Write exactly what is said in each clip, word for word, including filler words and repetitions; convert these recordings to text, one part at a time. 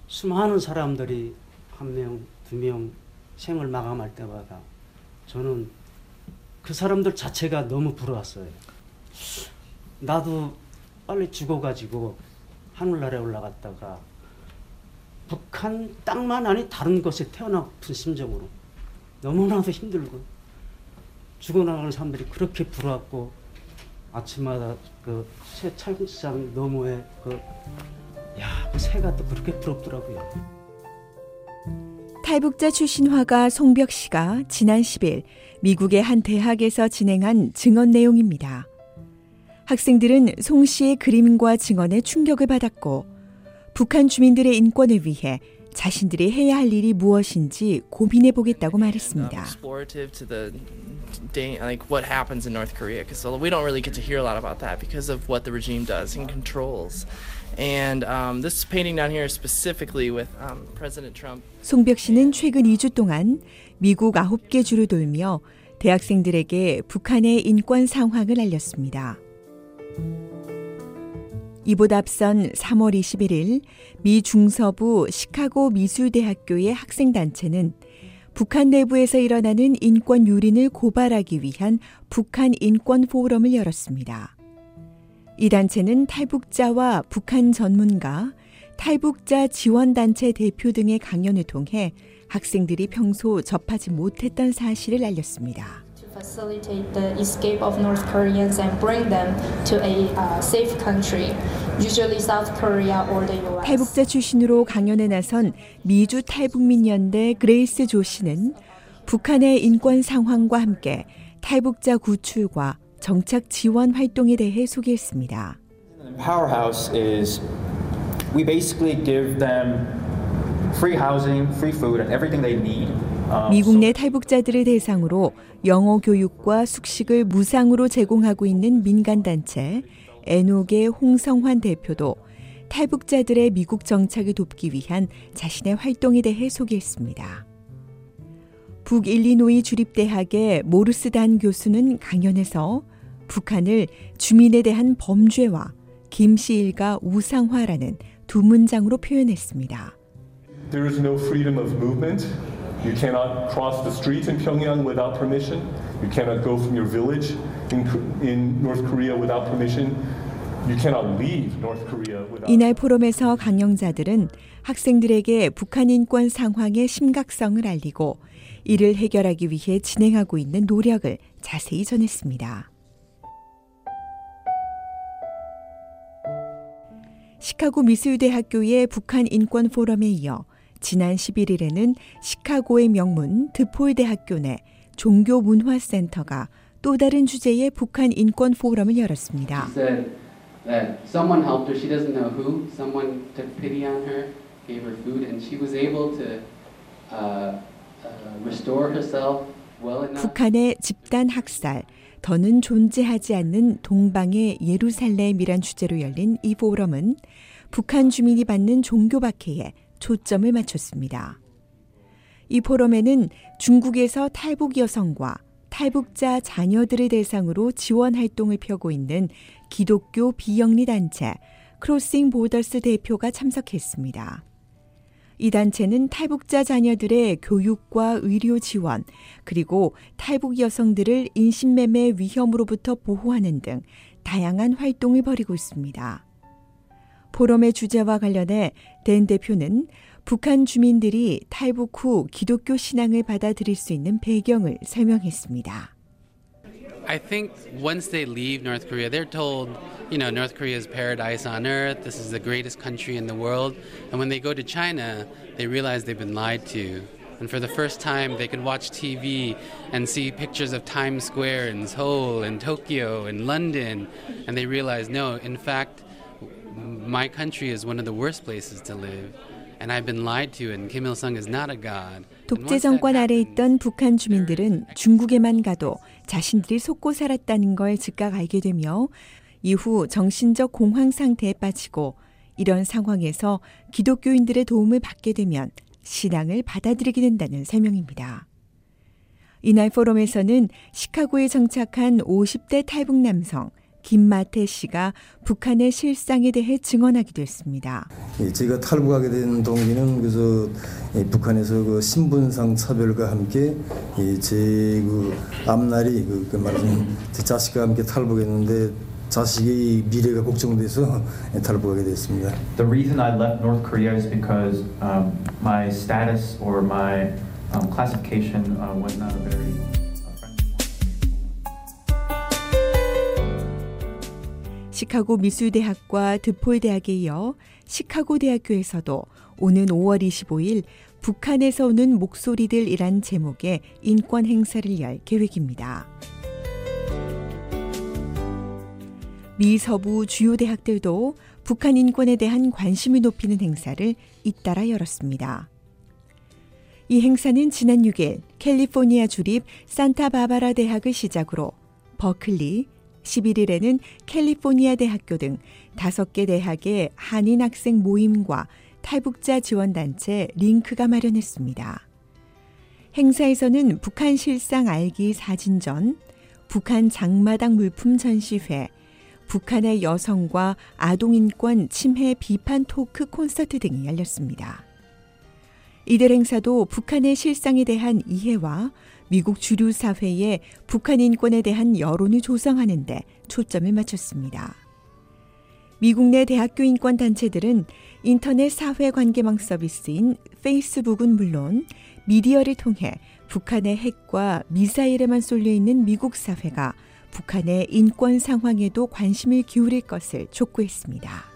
수많은 사람들이 한 명, 두 명 생을 마감할 때마다 저는 그 사람들 자체가 너무 부러웠어요. 나도 빨리 죽어가지고 하늘나라에 올라갔다가 북한 땅만 아니 다른 곳에 태어나고픈 심정으로 너무나도 힘들고 죽어나가는 사람들이 그렇게 부러웠고 아침마다 그 새 찰국장 너머에 그 야, 그 새가 또 그렇게 부럽더라고요. 탈북자 출신 화가 송벽 씨가 지난 십 일 미국의 한 대학에서 진행한 증언 내용입니다. 학생들은 송 씨의 그림과 증언에 충격을 받았고 북한 주민들의 인권을 위해 자신들이 해야 할 일이 무엇인지 고민해 보겠다고 말했습니다. Like what happens in North Korea, because we don't really get to hear a lot about that because of what the regime does and controls. And um, this painting down here specifically with um, President Trump. 송벽 씨는 최근 이 주 동안 미국 아홉 개 주를 돌며 대학생들에게 북한의 인권 상황을 알렸습니다. 이보다 앞선 삼월 이십일일 미 중서부 시카고 미술대학교의 학생단체는 북한 내부에서 일어나는 인권 유린을 고발하기 위한 북한 인권 포럼을 열었습니다. 이 단체는 탈북자와 북한 전문가, 탈북자 지원단체 대표 등의 강연을 통해 학생들이 평소 접하지 못했던 사실을 알렸습니다. Facilitate the escape of North Koreans and bring them to a uh, safe country, usually South Korea or the U S. 탈북자 출신으로 강연에 나선 미주 탈북민연대 그레이스 조 씨는 북한의 인권 상황과 함께 탈북자 구출과 정착 지원 활동에 대해 소개했습니다. Powerhouse is we basically give them free housing, free food, and everything they need. 미국 내 탈북자들을 대상으로 영어 교육과 숙식을 무상으로 제공하고 있는 민간단체 에녹의 홍성환 대표도 탈북자들의 미국 정착을 돕기 위한 자신의 활동에 대해 소개했습니다. 북일리노이 주립대학의 모르스 단 교수는 강연에서 북한을 주민에 대한 범죄와 김씨 일가 우상화라는 두 문장으로 표현했습니다. There is no freedom of movement. You cannot cross the streets in Pyongyang without permission. You cannot go from your village in, in North Korea without permission. You cannot leave North Korea without. 이날 포럼에서 강연자들은 학생들에게 북한 인권 상황의 심각성을 알리고 이를 해결하기 위해 진행하고 있는 노력을 자세히 전했습니다. 시카고 미술대학교의 북한 인권 포럼에 이어 지난 십일일에는 시카고의 명문 드폴 대학교 내 종교문화센터가 또 다른 주제의 북한 인권 포럼을 열었습니다. She said that someone helped her. She doesn't know who. Someone took pity on her, gave her food, and she was able to uh, uh, restore herself well enough. 북한의 집단 학살, 더는 존재하지 않는 동방의 예루살렘이란 주제로 열린 이 포럼은 북한 주민이 받는 종교 박해에 초점을 맞췄습니다. 이 포럼에는 중국에서 탈북 여성과 탈북자 자녀들을 대상으로 지원 활동을 펴고 있는 기독교 비영리 단체 크로싱 보더스 대표가 참석했습니다. 이 단체는 탈북자 자녀들의 교육과 의료 지원, 그리고 탈북 여성들을 인신매매 위험으로부터 보호하는 등 다양한 활동을 벌이고 있습니다. 포럼의 주제와 관련해 댄 대표는 북한 주민들이 탈북 후 기독교 신앙을 받아들일 수 있는 배경을 설명했습니다. I think once they leave North Korea, they're told, you know, North Korea is paradise on earth. This is the greatest country in the world. And when they go to China, they realize they've been lied to. And for the first time, they could watch T V and see pictures of Times Square in Seoul and Tokyo and London. And they realize, no, in fact, my country is one of the worst places to live. And I've been lied to, and Kim Il-sung is not a god. 독재 정권 아래 있던 북한 주민들은 중국에만 가도 자신들이 속고 살았다는 걸 즉각 알게 되며 이후 정신적 공황 상태에 빠지고 이런 상황에서 기독교인들의 도움을 받게 되면 신앙을 받아들이게 된다는 설명입니다. 이날 포럼에서는 시카고에 정착한 오십 대 탈북 남성 김마태 씨가 북한의 실상에 대해 증언하기도 했습니다. 예, 제가 탈북하게 된 동기는 그래서 예, 북한에서 그 신분상 차별과 함께 예, 제그 앞날이 그, 그 말하자면 제 자식과 함께 탈북했는데 자식의 미래가 걱정돼서 예, 탈북하게 됐습니다. The reason I left North Korea is because um, my status or my um, classification uh, was not a very 시카고 미술대학과 드폴대학에 이어 시카고 대학교에서도 오는 오월 이십오일 북한에서 오는 목소리들이란 제목의 인권 행사를 열 계획입니다. 미 서부 주요 대학들도 북한 인권에 대한 관심을 높이는 행사를 잇따라 열었습니다. 이 행사는 지난 육일 캘리포니아 주립 산타바바라 대학을 시작으로 버클리, 십일일에는 캘리포니아 대학교 등 다섯 개 대학의 한인 학생 모임과 탈북자 지원단체 링크가 마련했습니다. 행사에서는 북한 실상 알기 사진전, 북한 장마당 물품 전시회, 북한의 여성과 아동인권 침해 비판 토크 콘서트 등이 열렸습니다. 이들 행사도 북한의 실상에 대한 이해와 미국 주류 사회에 북한 인권에 대한 여론을 조성하는 데 초점을 맞췄습니다. 미국 내 대학교 인권 단체들은 인터넷 사회관계망 서비스인 페이스북은 물론 미디어를 통해 북한의 핵과 미사일에만 쏠려 있는 미국 사회가 북한의 인권 상황에도 관심을 기울일 것을 촉구했습니다.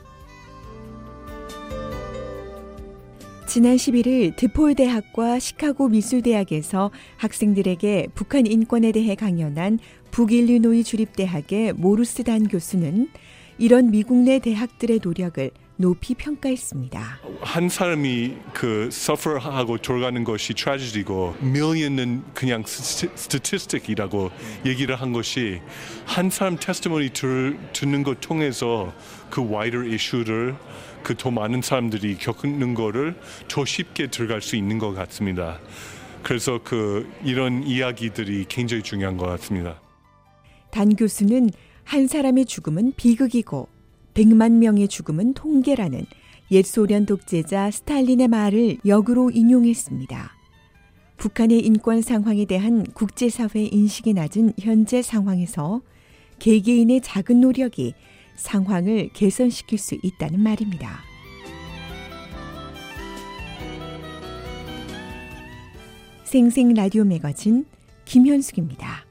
지난 십일일 드폴 대학과 시카고 미술대학에서 학생들에게 북한 인권에 대해 강연한 북일리노이 주립대학의 모루스 단 교수는 이런 미국 내 대학들의 노력을 높이 평가했습니다. 한 사람이 그 suffer하고 돌아가는 것이 트래지디고 million은 그냥 statistic이라고 얘기를 한 것이 한 사람 테스티머니 듣는 것 통해서 그 wider issue를 그 더 많은 사람들이 겪는 거를 더 쉽게 들어갈 수 있는 것 같습니다. 그래서 그 이런 이야기들이 굉장히 중요한 것 같습니다. 단 교수는 한 사람의 죽음은 비극이고 백만 명의 죽음은 통계라는 옛 소련 독재자 스탈린의 말을 역으로 인용했습니다. 북한의 인권 상황에 대한 국제사회 인식이 낮은 현재 상황에서 개개인의 작은 노력이 상황을 개선시킬 수 있다는 말입니다. 생생 라디오 매거진 김현숙입니다.